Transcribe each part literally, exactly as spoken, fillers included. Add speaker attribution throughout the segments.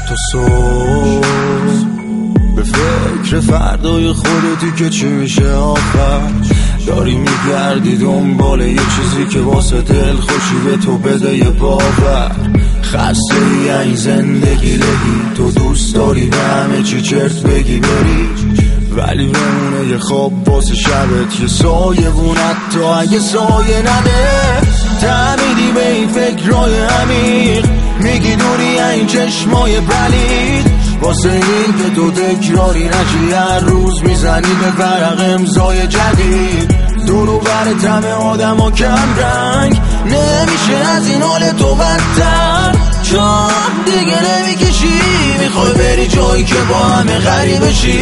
Speaker 1: تا صبح به فکر فردای خودتی که چی میشه آخر. داری میگردی دنبال یه چیزی که واسه دل خوشی به تو بده یه باور. خسته ای این زندگی لگی، تو دوست داری به همه چی چرت بگی بری، ولی بمونه یه خواب واسه شبت، یه سایه بونت تا اگه سایه نده. تعمیدی به این فکرهای عمیق، میگی دوری این چشمای بلید، واسه این که تو تکراری نشی هر روز میزنی به ورق امضای جدید. دورو برت همه آدم ها کم رنگ، نمیشه از این حال تو بدتر، چون دیگه نمیکشی میخوای بری جایی که با همه غریبه شی.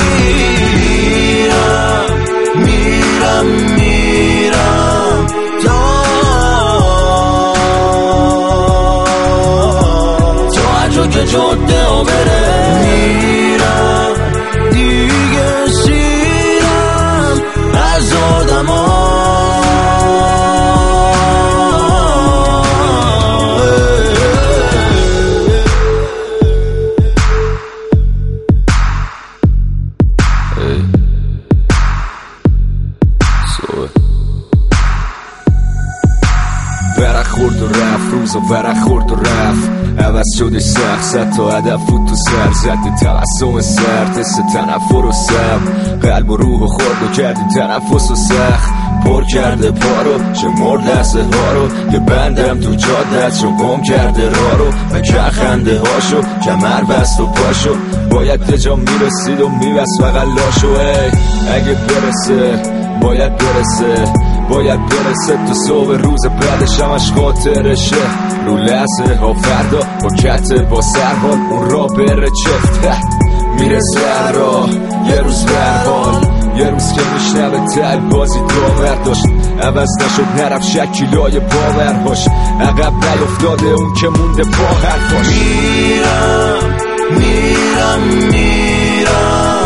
Speaker 1: میرم میرم میرم تا تا هر که جاده ها بره. میرم دیگه سیرم از آدم ها.
Speaker 2: ورق خورد و رفت روز و ورق خورد و رفت، عوض شده سخت زد تا هدف فوت تو سر زد تبسم سرد حس تنفر و سم، قلب و روح و خورد و کردیم تنفس و سخت، پر کرده پارو شمار لحظه ها رو که بندم تو جادت شو گم کرده را رو و کرخنده هاشو کمر بست و پاشو باید تجا میرسید و میبست فقط لاشو. ای اگه برسه باید برسه باید برسه تو صبح روز بعدش همش خاطرشه، رو لحظه ها فردا با کته با سرحال اون را بره چفت میرسه هر راه یه روز برحال، یه روز که میشنوه تل بازی داور داشت عوض نشد نرفت شکیلای باورهاش، عقب نیفتاده اون که مونده با حرفاش.
Speaker 1: میرم میرم میرم